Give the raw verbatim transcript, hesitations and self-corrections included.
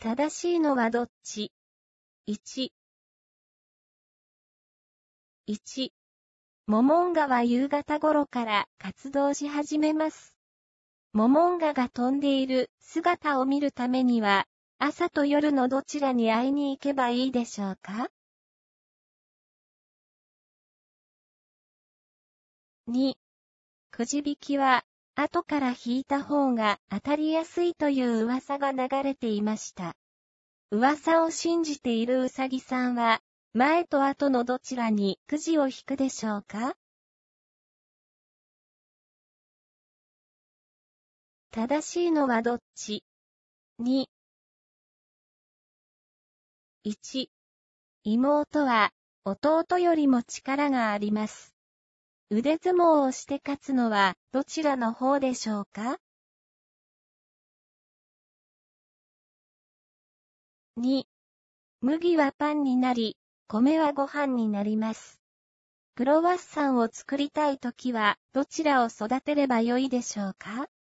正しいのはどっち？ いち、いち、モモンガは夕方頃から活動し始めます。モモンガが飛んでいる姿を見るためには、朝と夜のどちらに会いに行けばいいでしょうか？に、くじ引きは、後から引いた方が当たりやすいという噂が流れていました。噂を信じているうさぎさんは、前と後のどちらにくじを引くでしょうか？正しいのはどっち？ に、いち、妹は弟よりも力があります。腕相撲をして勝つのはどちらの方でしょうか？に、麦はパンになり、米はご飯になります。クロワッサンを作りたいときはどちらを育てればよいでしょうか？